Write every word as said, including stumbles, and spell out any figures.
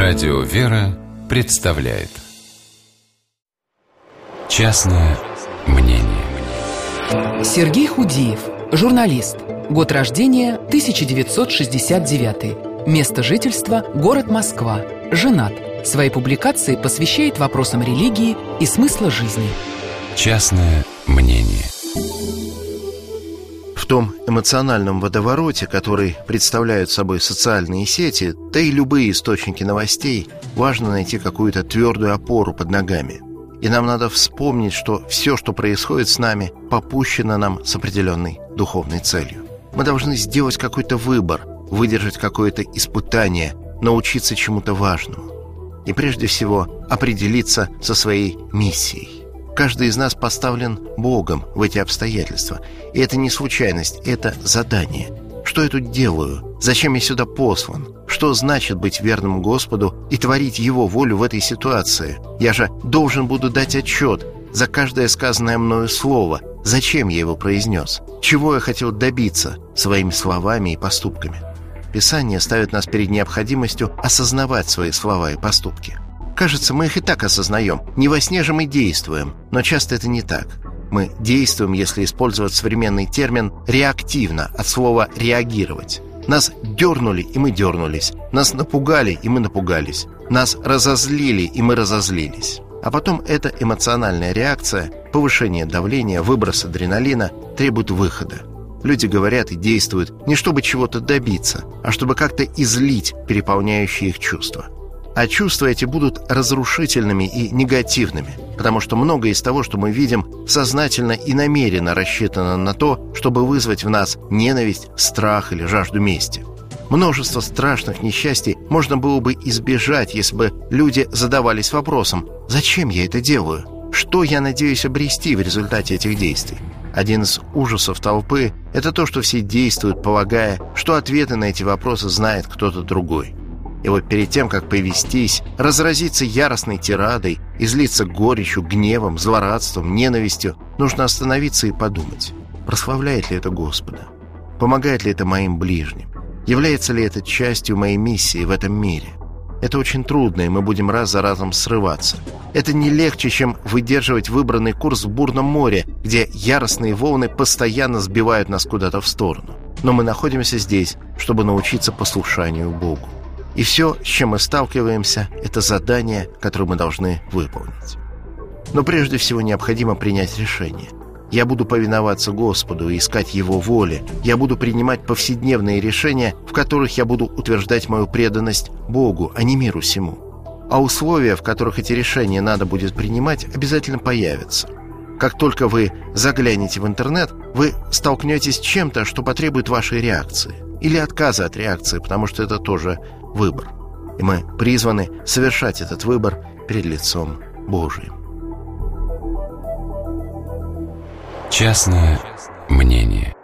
Радио «Вера» представляет «Частное мнение». Сергей Худиев, журналист. Год рождения тысяча девятьсот шестьдесят девятый. Место жительства – город Москва. Женат. Свои публикации посвящает вопросам религии и смысла жизни. «Частное мнение». В том эмоциональном водовороте, который представляют собой социальные сети, да и любые источники новостей, важно найти какую-то твердую опору под ногами. И нам надо вспомнить, что все, что происходит с нами, попущено нам с определенной духовной целью. Мы должны сделать какой-то выбор, выдержать какое-то испытание, научиться чему-то важному. И прежде всего определиться со своей миссией. Каждый из нас поставлен Богом в эти обстоятельства. И это не случайность, это задание. Что я тут делаю? Зачем я сюда послан? Что значит быть верным Господу и творить Его волю в этой ситуации? Я же должен буду дать отчет за каждое сказанное мною слово. Зачем я его произнес? Чего я хотел добиться своими словами и поступками? Писание ставит нас перед необходимостью осознавать свои слова и поступки. Кажется, мы их и так осознаем. Не во сне же мы действуем, но часто это не так. Мы действуем, если использовать современный термин, реактивно, от слова «реагировать». Нас дернули, и мы дернулись. Нас напугали, и мы напугались. Нас разозлили, и мы разозлились. А потом эта эмоциональная реакция, повышение давления, выброс адреналина требует выхода. Люди говорят и действуют не чтобы чего-то добиться, а чтобы как-то излить переполняющие их чувства. А чувства эти будут разрушительными и негативными, потому что многое из того, что мы видим, сознательно и намеренно рассчитано на то, чтобы вызвать в нас ненависть, страх или жажду мести. Множество страшных несчастий можно было бы избежать, если бы люди задавались вопросом: «Зачем я это делаю? Что я надеюсь обрести в результате этих действий?» Один из ужасов толпы – это то, что все действуют, полагая, что ответы на эти вопросы знает кто-то другой. И вот перед тем, как повестись, разразиться яростной тирадой, излиться горечью, гневом, злорадством, ненавистью, нужно остановиться и подумать: прославляет ли это Господа? Помогает ли это моим ближним? Является ли это частью моей миссии в этом мире? Это очень трудно, и мы будем раз за разом срываться. Это не легче, чем выдерживать выбранный курс в бурном море, где яростные волны постоянно сбивают нас куда-то в сторону. Но мы находимся здесь, чтобы научиться послушанию Богу. И все, с чем мы сталкиваемся, это задание, которое мы должны выполнить. Но прежде всего необходимо принять решение. Я буду повиноваться Господу и искать Его воли. Я буду принимать повседневные решения, в которых я буду утверждать мою преданность Богу, а не миру сему. А условия, в которых эти решения надо будет принимать, обязательно появятся. Как только вы заглянете в интернет, вы столкнетесь с чем-то, что потребует вашей реакции. Или отказа от реакции, потому что это тоже выбор. И мы призваны совершать этот выбор перед лицом Божиим. Частное мнение.